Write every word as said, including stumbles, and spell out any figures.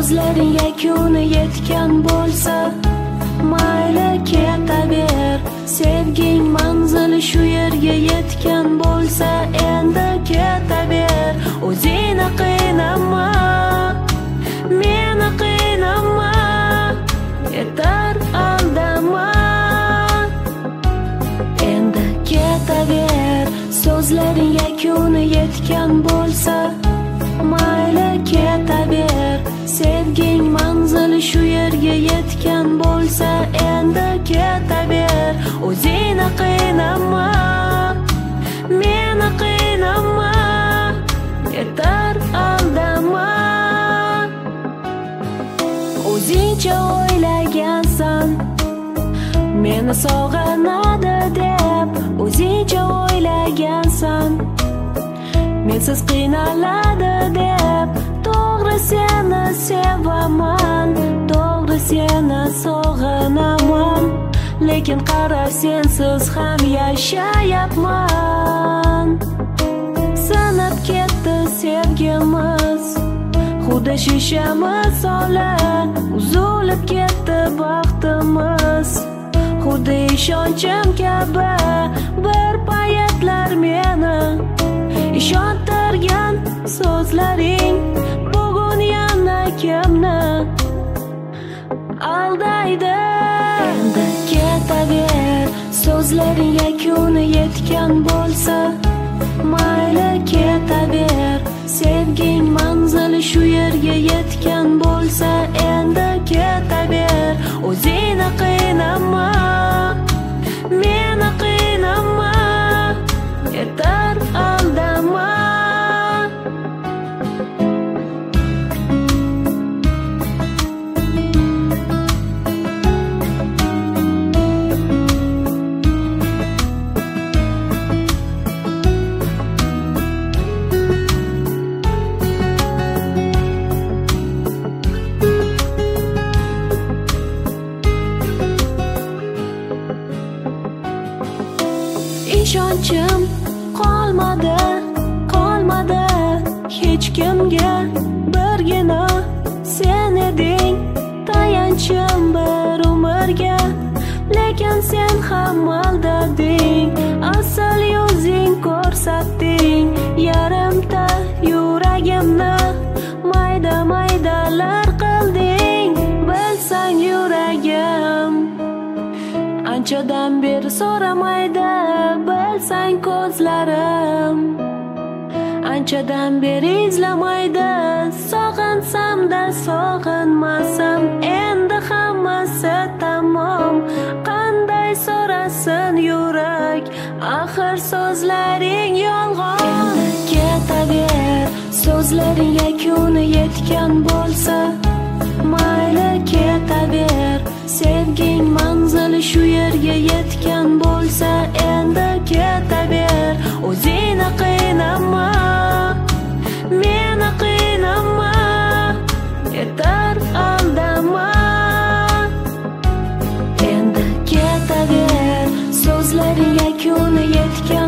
so'zlaring yakuni yetgan bo'lsa, mayli ketaver. Sevging manzili shu yerga yetgan bo'lsa, endi ketaver. O'zingni qiynama, meni qiynama, yetar aldama. Endi ketaver. So'zlaring yakuni yetgan bo'lsa, mayli ketaver. Sevging manzili shu yerga yetgan bo'lsa, endi ketaver. O'zingni qiynama, meni qiynama, yetar aldama. O'zingcha o'ylagansan meni sog'inadi deb, o'zingcha o'ylagansan mensiz qiynaladi deb. To'g'ri seni sevaman, to'g'ri seni sog'inaman, lekin qara sensiz ham yashayapman. Sinib ketdi sevgimiz, xuddi shisha misoli, uzilib ketdi baxtimiz. Xuddi ishonchim kabi bir paytlar meni ishontirgan so'zlaring bugun yana kimni aldaydi? Endi ketaver. So'zlaring yakuni yetgan bo'lsa, mayli ketaver. Sevging manzili shu yerga yetgan bo'lsa, endi ketaver. O'zingni qiynama, meni qiynama, yetar aldama. Ishonchim qolmadi, qolmadi hech kimga. Birgina sen eding tayanchim bir umrga, lekin sen ham aldading. Asal yuzing ko'rsatding, yarimta yuragimni mayda maydalar qilding. Bilsang yuragim anchadan beri so'ramaydi, bilsang ko'zlarim anchadan beri izlamaydi. Sog'insam-da sog'inmasam, endi hammasi tamom. Qanday so'rasin yurak, axir so'zlaring yolg'on. Endi ketaver. So'zlaring yakuni yetgan bo'lsa, mayli ketaver. Sevging manzili shu yerga yetgan bo'lsa, endi ketaver. O'zingni qiynama, meni qiynama, yetar aldama. Endi ketaver. So'zlaring yakuni yetgan